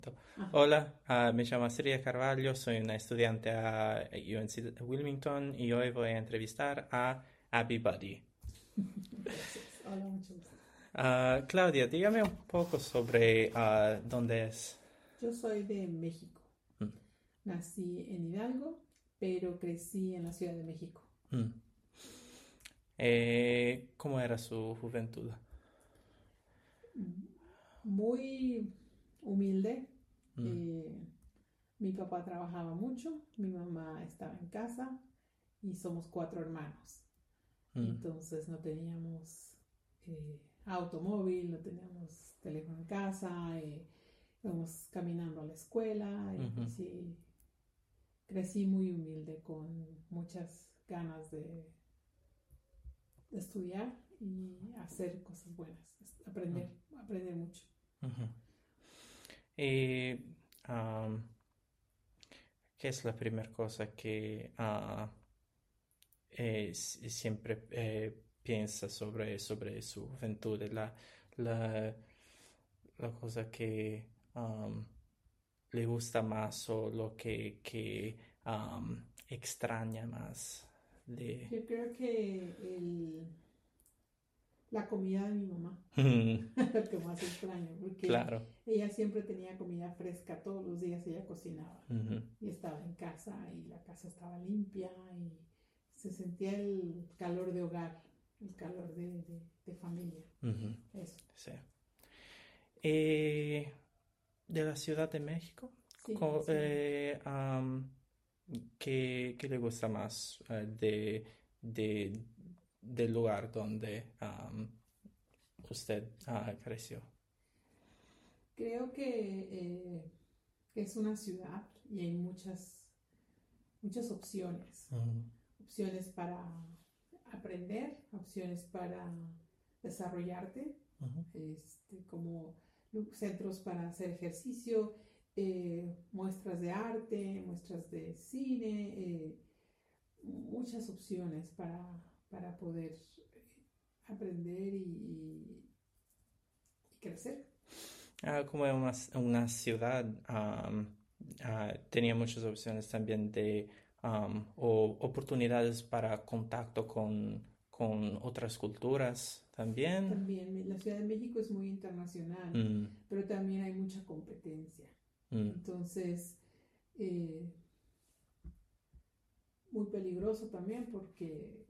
Ajá. Hola, me llamo Astrid Carvalho, soy una estudiante a UNC Wilmington y hoy voy a entrevistar a Abby Buddy. Gracias. Hola, mucho gusto. Claudia, dígame un poco sobre dónde es. Yo soy de México. Mm, Nací en Hidalgo, pero crecí en la Ciudad de México. mm. ¿Cómo era su juventud? Muy humilde. Mm, Eh, Mi papá trabajaba mucho, mi mamá estaba en casa y somos cuatro hermanos. mm, Entonces no teníamos automóvil, no teníamos teléfono en casa, íbamos caminando a la escuela y ujú, así crecí muy humilde con muchas ganas de estudiar y hacer cosas buenas, mm, aprender mucho. ujú. ¿Y am, qué es la primera cosa que siempre piensa sobre su juventud? La, la cosa que um, le gusta más o lo que extraña más de... Yo creo que la comida de mi mamá, Mm, lo que más extraño, porque claro. ella siempre tenía comida fresca, todos los días ella cocinaba Ujú, y estaba en casa y la casa estaba limpia y se sentía el calor de hogar, el calor de familia, ujú, eso. sí. Eh, de la Ciudad de México, Sí, de la Ciudad de México. ¿qué le gusta más de- del lugar donde usted creció? Creo que es una ciudad y hay muchas Ujú, opciones para aprender, opciones para desarrollarte, ujú, como centros para hacer ejercicio, muestras de arte, muestras de cine, muchas opciones para poder aprender y crecer. Como en una ciudad, tenía muchas opciones también o oportunidades para contacto con otras culturas también. También la Ciudad de México es muy internacional, Mm, pero también hay mucha competencia. mm, Entonces, eh, muy peligroso también porque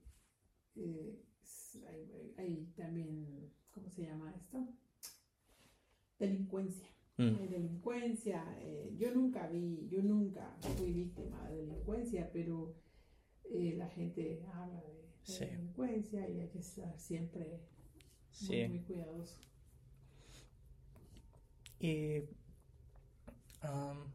hay también, ¿cómo se llama esto? Delincuencia. mm, Hay delincuencia. Yo nunca fui víctima de delincuencia, pero la gente habla de sí, delincuencia y hay que estar siempre muy, sí. muy cuidadoso. ¿Y am,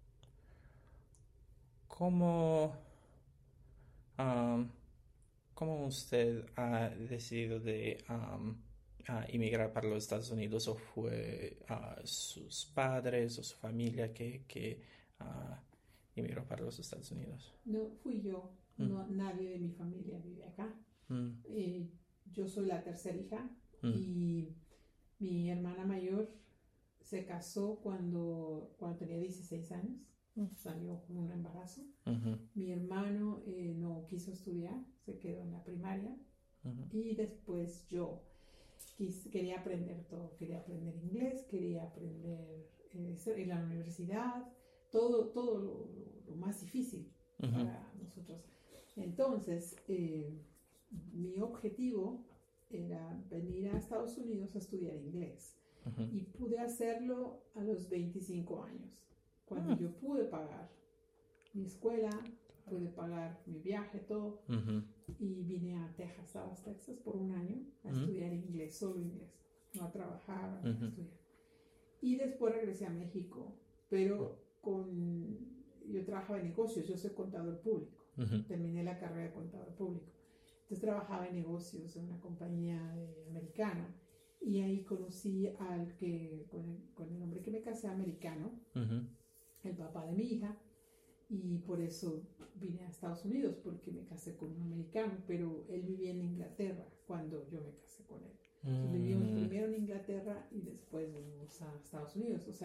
cómo, am, cómo usted ha decidido de inmigrar para los Estados Unidos o fue sus padres o su familia que ah, inmigró para los Estados Unidos? No fui yo, Mm, no, nadie de mi familia vive acá. mm, Eh, yo soy la tercera hija mm, y mi hermana mayor se casó cuando tenía 16 años, mm, salió con un embarazo. ujú, Mi hermano no quiso estudiar, se quedó en la primaria ujú, y después yo quería aprender todo, quería aprender inglés, quería aprender en la universidad, todo lo más difícil ujú, para nosotros. Entonces, mi objetivo era venir a Estados Unidos a estudiar inglés ujú, y pude hacerlo a los 25 años, cuando mm, yo pude pagar mi escuela, pude pagar mi viaje, todo, ujú, y vine a Texas, Dallas, Texas, por un año a mm, estudiar inglés, solo inglés, no a trabajar, a ujú, estudiar. Y después regresé a México, pero yo trabajaba en negocios, yo soy contador público, ujú, terminé la carrera de contador público. Entonces trabajaba en negocios en una compañía americana y ahí conocí con el hombre que me casé americano, ujú, el papá de mi hija, y por eso vine a Estados Unidos porque me casé con un americano, pero él vivía en Inglaterra cuando yo me casé con él. Entonces vivimos mm, primero en Inglaterra y después venimos a Estados Unidos. O sea,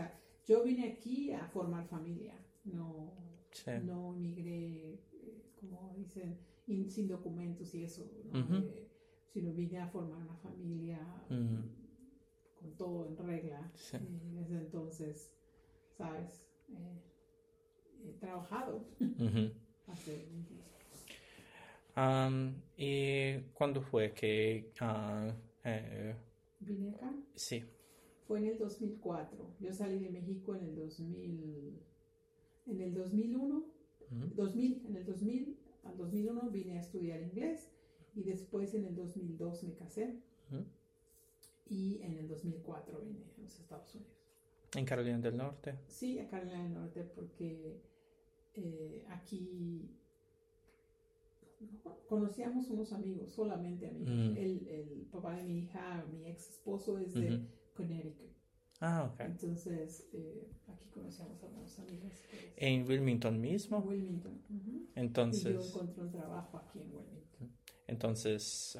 yo vine aquí a formar familia, no, Sí. no migré, como dicen, sin documentos y eso, ¿no? Ujú. Sino vine a formar una familia Ujú. con todo en regla. Sí. Desde entonces, ¿sabes? He trabajado Ujú. hace 20 años. ¿Y cuándo fue que Vine acá. sí? Fue en el 2004. Yo salí de México en el 2000, en el 2001, Ujú. 2000, en el 2000 al 2001 vine a estudiar inglés y después en el 2002 me casé Ujú. y en el 2004 vine a los Estados Unidos. ¿En Carolina del Norte? Sí, a Carolina del Norte porque aquí conocíamos unos amigos, solamente amigos. El papá de mi hija, mi ex esposo es de Connecticut. Ok. Entonces, aquí conocíamos a unos amigos. Pues, ¿En Wilmington mismo? en Wilmington. Entonces, y yo encontré un trabajo aquí en Wilmington. Entonces,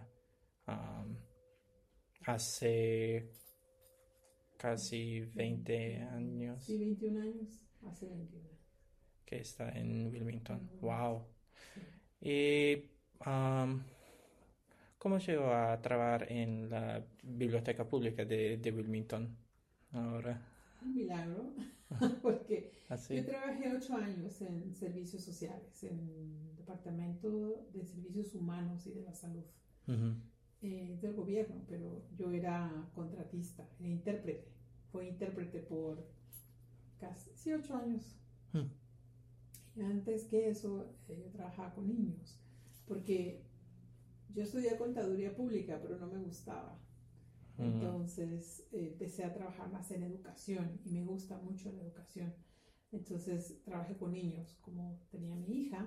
hace casi 20 años Sí, 21 años. Hace 21 años. que está en Wilmington. En Wow. Sí. ¿Y cómo llegó a trabajar en la biblioteca pública de Wilmington ahora? Un milagro, porque ¿Así? yo trabajé 8 años en servicios sociales, en Departamento de Servicios Humanos y de la Salud Ujú. del gobierno, pero yo era contratista, era intérprete. Fui intérprete por casi 8 años. Y antes que eso, yo trabajaba con niños, porque yo estudié contaduría pública, pero no me gustaba. Entonces empecé a trabajar más en educación y me gusta mucho la educación. Entonces trabajé con niños, como tenía mi hija,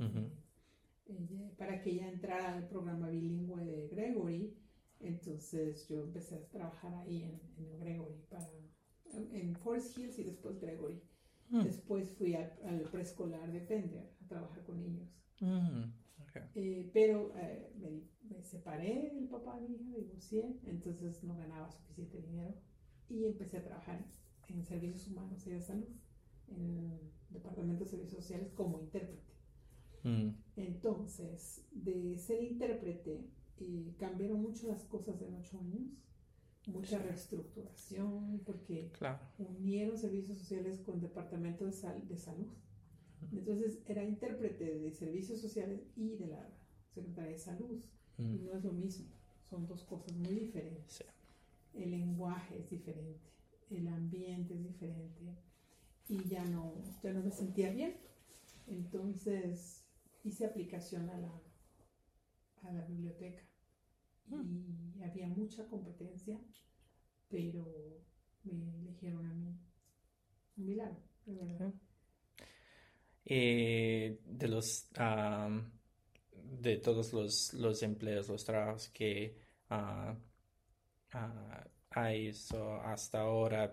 para que ella entrara al programa bilingüe de Gregory. Entonces yo empecé a trabajar ahí en Gregory, en Forest Hills y después Gregory. Después fui al preescolar de Pender a trabajar con niños. Okay. Pero me separé del papá de mi hija, me divorcié, entonces no ganaba suficiente dinero y empecé a trabajar en servicios humanos y de salud, en el departamento de servicios sociales como intérprete. Entonces, de ser intérprete, cambiaron mucho las cosas en 8 años, mucha reestructuración, porque unieron servicios sociales con departamento de salud. Entonces era intérprete de servicios sociales y de la Secretaría de Salud. Y no es lo mismo, son dos cosas muy diferentes. Sí. El lenguaje es diferente, el ambiente es diferente y ya no me sentía bien. Entonces hice aplicación a la biblioteca y había mucha competencia, pero me eligieron a mí. Un milagro, de verdad. De todos los empleos, los trabajos que hay hasta ahora,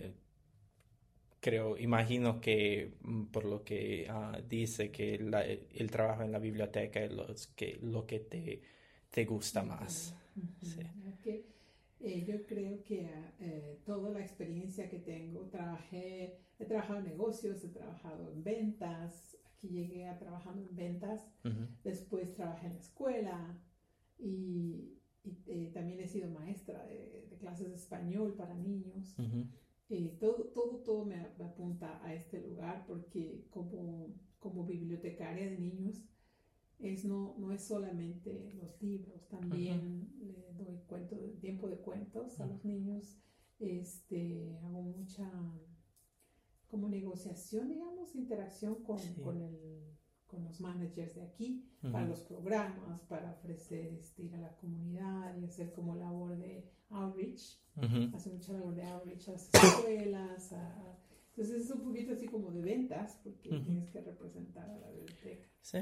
imagino que por lo que dice que el trabajo en la biblioteca es lo que te gusta más. Sí. Okay. Yo creo que toda la experiencia que tengo, he trabajado en negocios, he trabajado en ventas, aquí llegué a trabajando en ventas, después trabajé en la escuela y también he sido maestra de clases de español para niños. Todo me apunta a este lugar porque como bibliotecaria de niños no es solamente los libros, también le doy tiempo de cuentos a los niños, hago mucha como negociación, digamos, interacción con los managers de aquí, para los programas, para ofrecer ir a la comunidad y hacer como labor de outreach, hacer mucha labor de outreach a las escuelas, entonces es un poquito así como de ventas, porque tienes que representar a la biblioteca. Sí.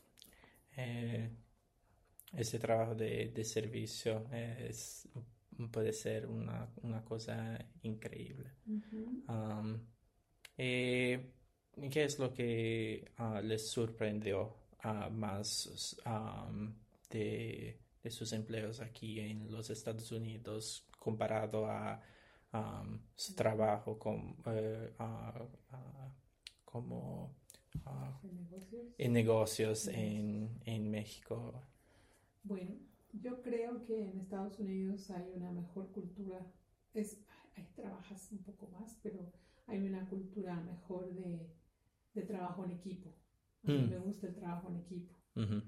Ese trabajo de servicio puede ser una cosa increíble. ¿Qué es lo que les sorprendió más de sus empleos aquí en los Estados Unidos comparado a su trabajo como en negocios en México. Bueno, yo creo que en Estados Unidos hay una mejor cultura. Ahí trabajas un poco más, pero hay una cultura mejor de trabajo en equipo. A mí me gusta el trabajo en equipo. Uh-huh.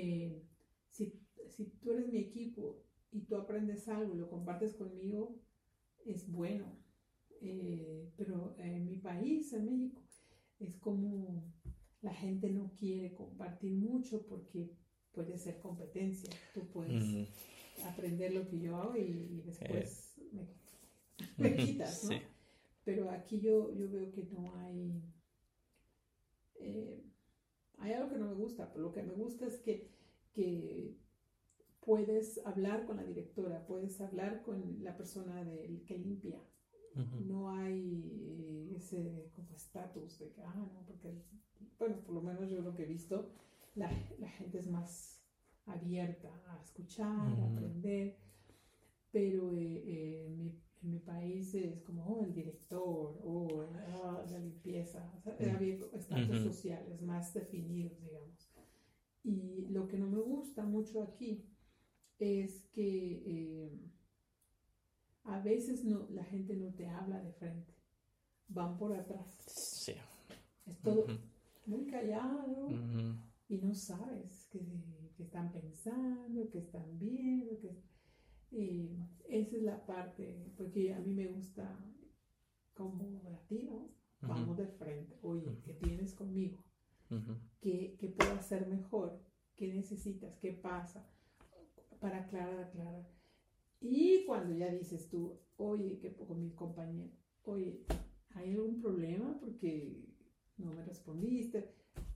Si tú eres mi equipo y tú aprendes algo y lo compartes conmigo, es bueno. Pero en mi país, en México, es como la gente no quiere compartir mucho porque puede ser competencia. Tú puedes aprender lo que yo hago y después me quitas, ¿no? Sí. Pero aquí yo veo que no hay... hay algo que no me gusta, pero lo que me gusta es que puedes hablar con la directora, puedes hablar con la persona que limpia. Uh-huh. No hay ese como estatus de que, no, porque, bueno, por lo menos yo lo que he visto, la gente es más abierta a escuchar, a aprender, pero en mi país es como, el director, la limpieza, o sea, había estatus sociales más definidos, digamos. Y lo que no me gusta mucho aquí es que a veces la gente no te habla de frente, van por atrás. Sí. Es todo muy callado y no sabes qué están pensando, qué están viendo, esa es la parte, porque a mí me gusta como latino, vamos de frente, oye, ¿qué tienes conmigo? ¿Qué puedo hacer mejor? ¿Qué necesitas? ¿Qué pasa? Para aclarar. Y cuando ya dices tú, oye, con mi compañero, oye, ¿hay algún problema? Porque no me respondiste.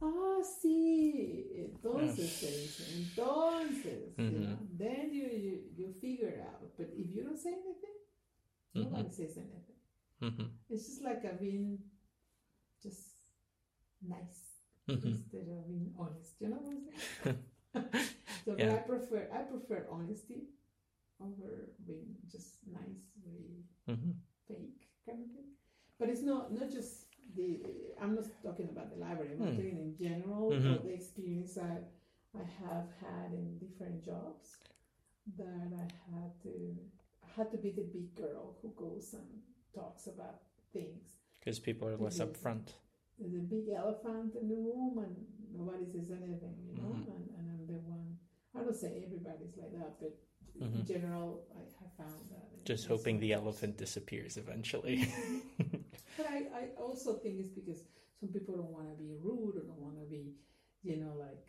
Sí, entonces te dicen, entonces, you know, then you figure it out. But if you don't say anything, nobody says anything. It's just like being just nice instead of being honest. You know what I'm saying? So yeah. I prefer honesty over being just nice, really fake kind of thing. But it's not just I'm not talking about the library, I'm talking in general, the experience I have had in different jobs, that I had to be the big girl who goes and talks about things. Because people are less upfront. There's a big elephant in the room and nobody says anything, you know, and I'm the one. I don't say everybody's like that, but in general, I have found that. Just hoping the elephant disappears eventually. But I also think it's because some people don't want to be rude or don't want to be, you know, like,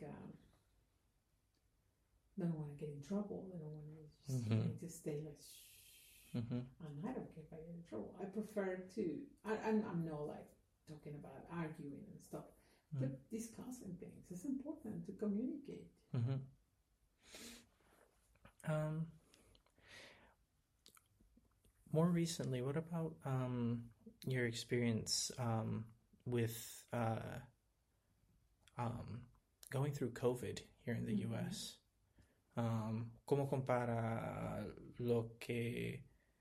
they don't want to get in trouble. They don't want to just stay like, shh. And I don't care if I get in trouble. I prefer to, I'm not like talking about arguing and stuff, but discussing things. It's important to communicate. More recently, what about your experience with going through COVID here in the U.S.? ¿Cómo compara lo que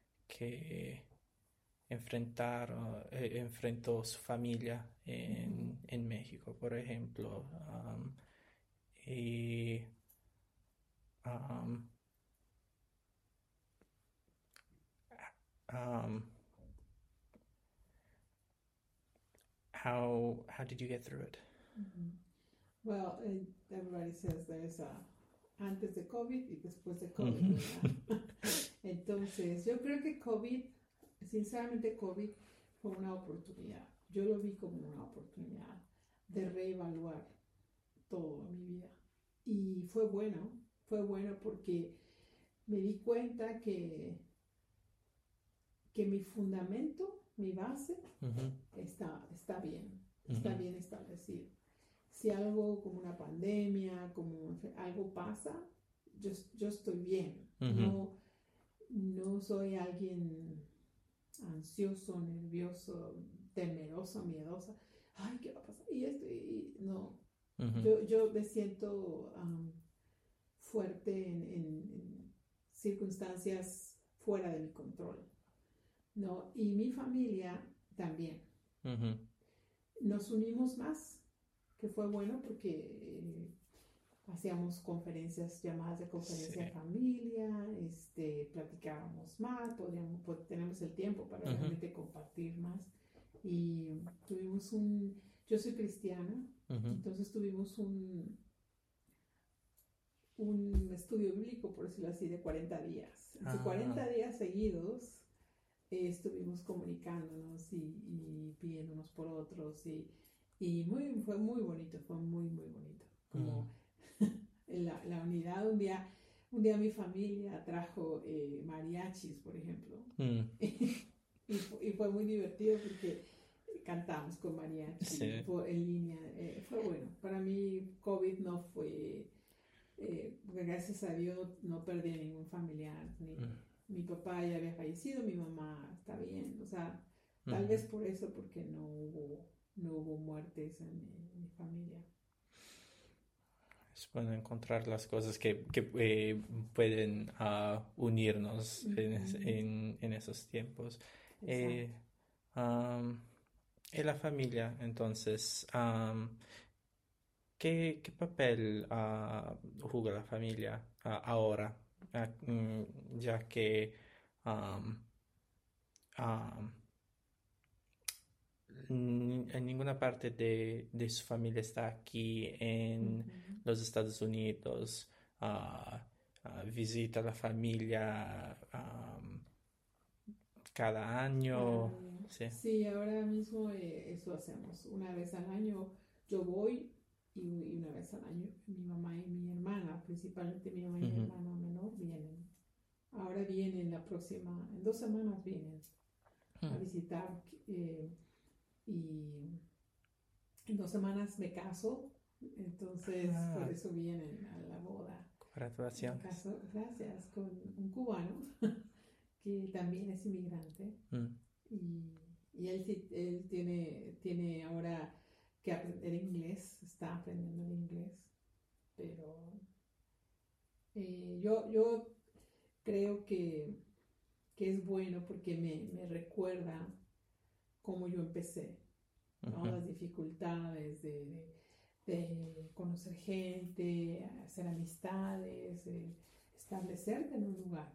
enfrentó su familia en México, por ejemplo? How did you get through it? Well, everybody says there's antes de COVID y después de COVID, ¿verdad? Entonces, yo creo que sinceramente COVID fue una oportunidad. Yo lo vi como una oportunidad de reevaluar todo en mi vida. Y fue bueno porque me di cuenta que mi fundamento, mi base, está bien establecido. Si algo como una pandemia, como algo pasa, yo estoy bien. No soy alguien ansioso, nervioso, temeroso, miedosa. Ay, ¿qué va a pasar? Y esto, no. Yo me siento fuerte en circunstancias fuera de mi control. ¿no? Y mi familia también. Ujú. Nos unimos más, que fue bueno porque hacíamos conferencias, llamadas de Sí. conferencia de familia, platicábamos más, tenemos el tiempo para Ujú. realmente compartir más. Y yo soy cristiana, Ujú. entonces tuvimos un estudio bíblico, por decirlo así, de 40 días. Entonces, 40 días seguidos estuvimos comunicándonos y pidiéndonos por otros fue muy bonito, fue muy, muy bonito. Como la unidad, un día mi familia trajo mariachis, por ejemplo, y fue muy divertido porque cantamos con mariachi Sí. en línea, fue bueno. Para mí COVID no fue, gracias a Dios no perdí a ningún familiar, mi papá ya había fallecido, mi mamá está bien, o sea, tal vez por eso, porque no hubo muertes en mi familia. Es bueno encontrar las cosas que pueden unirnos en esos tiempos. Exacto. Um, en la familia, entonces, ¿qué papel juega la familia ahora? Ya que um, um, en ninguna parte de su familia está aquí en Ujú. los Estados Unidos. Visita la familia cada Cada año. año. Sí. Sí, ahora mismo eso hacemos. Una vez al año yo voy y una vez al año mi mamá y mi hermana, principalmente mi mamá y mi Ujú. hermana menor, vienen. Ahora vienen en 2 semanas vienen a visitar y en 2 semanas me caso, entonces por eso vienen a la boda. Me Congratulaciones. caso, gracias, con un cubano que también es inmigrante y, y él tiene ahora que aprender inglés, está aprendiendo el inglés, pero yo creo que es bueno porque me recuerda cómo yo empecé, ¿no? Las dificultades de conocer gente, hacer amistades, establecerte en un lugar.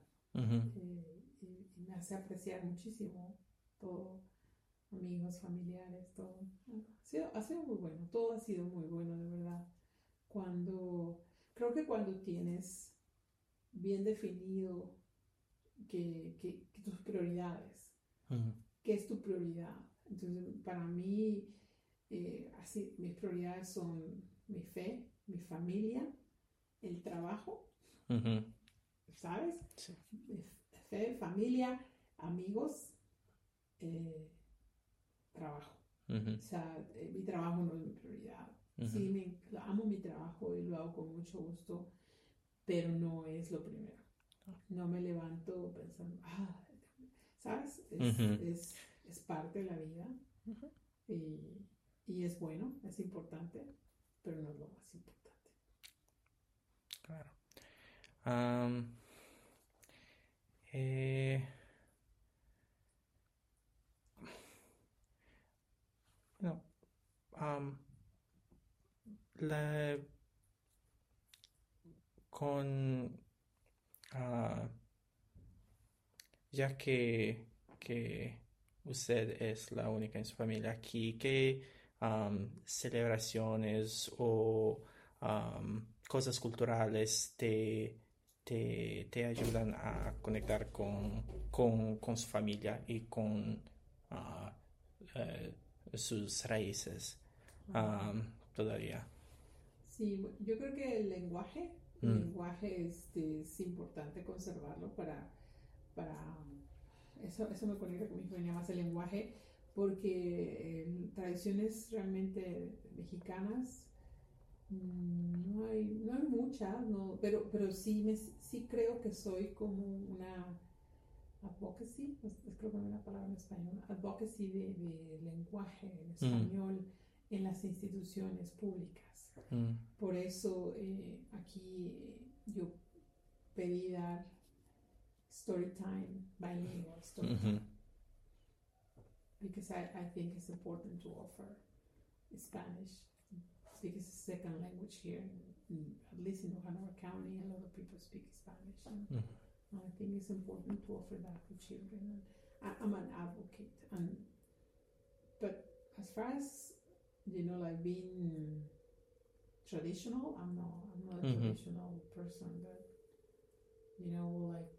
Y me hace apreciar muchísimo todo, amigos, familiares, todo. Ha sido muy bueno, todo ha sido muy bueno, de verdad. Creo que cuando tienes bien definido que tus prioridades, qué es tu prioridad. Entonces, para mí, así, mis prioridades son mi fe, mi familia, el trabajo, ¿sabes? Sí. Fe, familia, amigos, trabajo. O sea, mi trabajo no es mi prioridad. Sí, amo mi trabajo y lo hago con mucho gusto, pero no es lo primero. No me levanto pensando, ¿sabes? Es parte de la vida y es bueno, es importante, pero no es lo más importante. Claro. Um, eh, no, um, la, con ah, ya que usted es la única en su familia aquí, ¿qué celebraciones o cosas culturales te ayudan a conectar con su familia y con ah, eh, sus raíces todavía? Sí, yo creo que el lenguaje es importante conservarlo para eso me conecta con mi familia más el lenguaje, porque tradiciones realmente mexicanas no hay muchas, no, pero sí creo que soy como una advocacy, creo que no hay una palabra en español, advocacy de lenguaje en español en las instituciones públicas. Por eso aquí yo pedí dar story time, bilingual story time. because I think it's important to offer Spanish because it's a second language here, at least in Hanover County, a lot of people speak Spanish, and I think it's important to offer that to children. And I'm an advocate, but as far as like being traditional, I'm not a traditional person, but like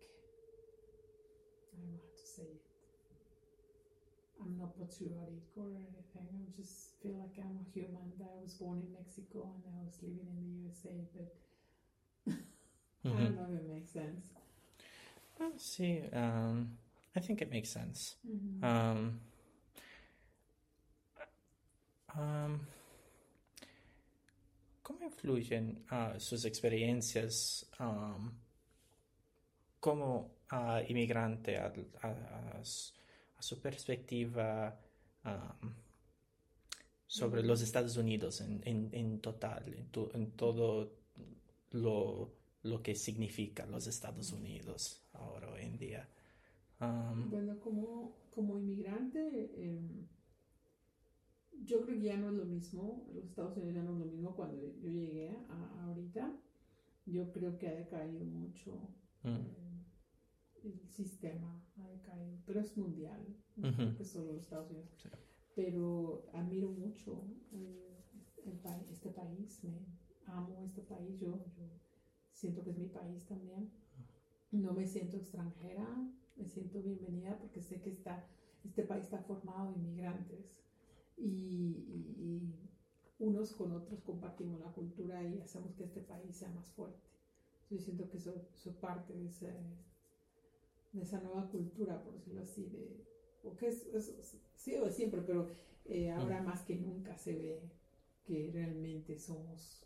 I don't know how to say it. I'm not patriotic or anything. I just feel like I'm a human. That I was born in Mexico and I was living in the USA, but I don't know if it makes sense. Well, see, I think it makes sense. ¿Cómo influyen sus experiencias como inmigrante a su perspectiva sobre los Estados Unidos en total, en todo lo que significa los Estados Unidos ahora hoy en día? Bueno, como inmigrante, yo creo que ya no es lo mismo. Los Estados Unidos ya no es lo mismo cuando yo llegué a ahorita. Yo creo que ha decaído mucho. El sistema ha decaído, pero es mundial, no creo que solo los Estados Unidos. Sí. Pero admiro mucho este país, amo este país, yo siento que es mi país también. No me siento extranjera, me siento bienvenida porque sé que este país está formado de inmigrantes y unos con otros compartimos la cultura y hacemos que este país sea más fuerte. Yo siento que soy parte de esa nueva cultura, por decirlo así, porque sí o siempre, pero ahora más que nunca se ve que realmente somos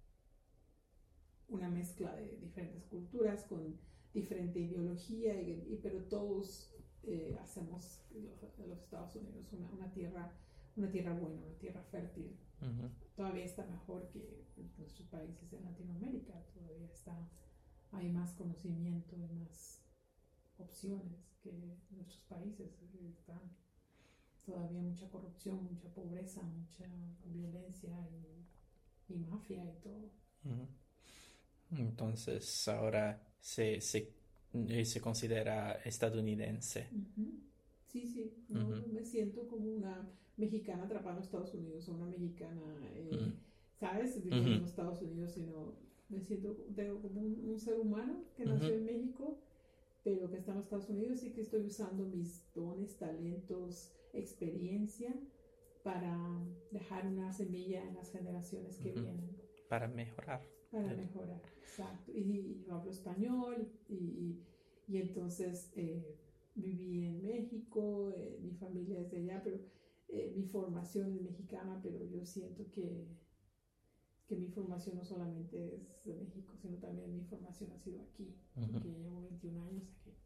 una mezcla de diferentes culturas con diferente ideología, pero todos hacemos de los Estados Unidos una tierra buena, una tierra fértil. Todavía está mejor que nuestros países en Latinoamérica, todavía hay más conocimiento, hay más opciones que nuestros países. Están todavía mucha corrupción, mucha pobreza, mucha violencia y mafia y todo. Entonces ahora se considera estadounidense. Sí, no me siento como una mexicana atrapada en los Estados Unidos o una mexicana, ¿sabes? Viviendo en los Estados Unidos, sino me siento como un ser humano que nació en México, pero que está en los Estados Unidos y que estoy usando mis dones, talentos, experiencia para dejar una semilla en las generaciones que vienen. Para mejorar. Para mejorar, exacto. Y yo hablo español y entonces viví en México, mi familia es de allá, pero mi formación es mexicana, pero yo siento que mi formación no solamente es de México, sino también mi formación ha sido aquí, porque llevo 21 años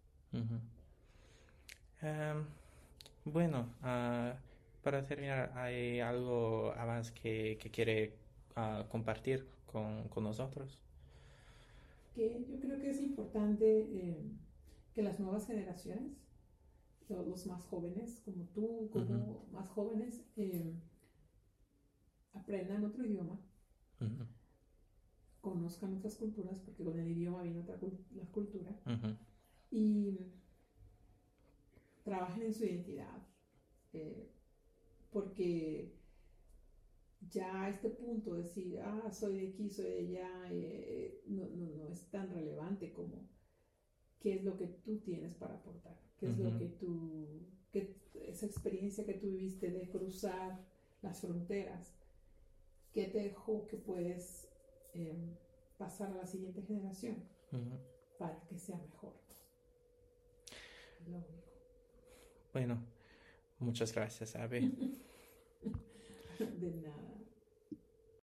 aquí. Bueno, para terminar, ¿hay algo más que quiere compartir con nosotros? Que yo creo que es importante que las nuevas generaciones, los más jóvenes, como tú, como más jóvenes, aprendan otro idioma, conozcan otras culturas, porque con el idioma viene la cultura, y trabajen en su identidad, porque ya a este punto decir, soy de aquí, soy de allá, no es tan relevante como qué es lo que tú tienes para aportar, qué es lo que esa experiencia que tú viviste de cruzar las fronteras, qué te dejó que puedes pasar a la siguiente generación para que sea mejor. Es lo único. Bueno, muchas gracias, Abby. De nada.